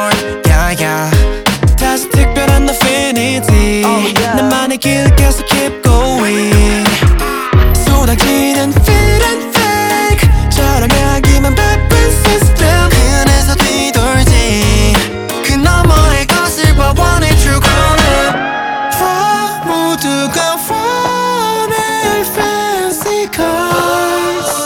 more, yeah, yeah. 다시 특별한 infinity 나만의 길 계속 keep going 쏟아지는 fit and fake 자랑하기만 바쁜 system 그래서 뒤돌지 그 너머의 것을 봐 원해 true calling 모두가 원해 fancy cars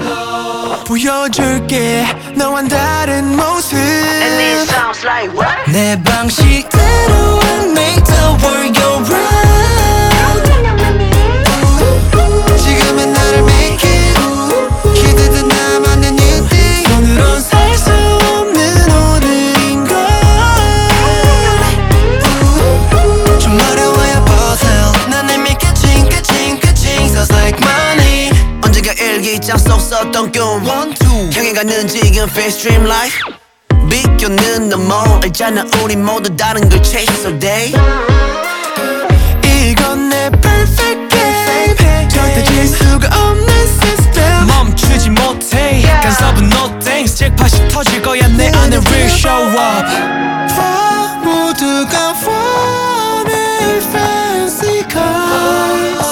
보여줄게 너와는 다른 모습 And it sounds like what? 내 방식대로 and make the world go round 지금은 나를 make it 기대된 나만의 new thing 오늘은 살 수 없는 오늘인걸 좀 어려워야 puzzle 난 이미 끝인 Sounds like money 언젠가 일기장 속 썼던 꿈 향해 가는 지금 face dream life 비껴는 너무 알잖아 우리 모두 다른 걸 chase all day 이건 내 perfect game 절대 질 수가 없는 system 멈추지 못해 간섭은 no thanks 잭팟이 터질 거야 내 안에 real show up 모두가 원해 fancy cars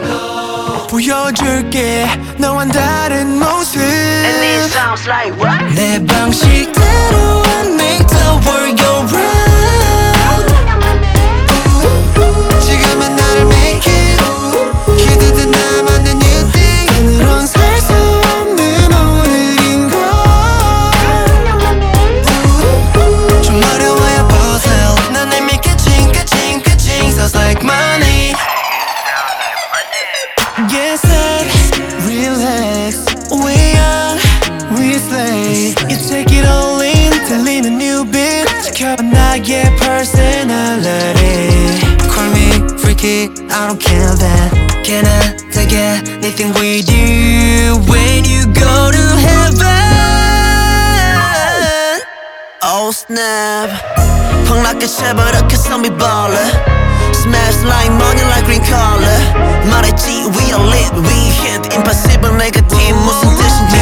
보여줄게 너와는 다른 모습 And it sounds like what? 내 방식대로 and make the world go round 지금은 나를 make it 기대된 나만의 new thing 오늘은 살 수 없는 오늘인걸 좀 어려워야 puzzle 난 이미 끝인 Sounds like money Yes, relax We young, we slay You take it all in 들리는 new beat 지켜봐 나의 personality Call me freaky, I don't care that Can I take anything with you When you go to heaven Oh snap 폭락해 쳐버려 cause I'm a baller Smash like money like green collar 말했지 we are lit we hit impossible 내가 팀 무슨 뜻인지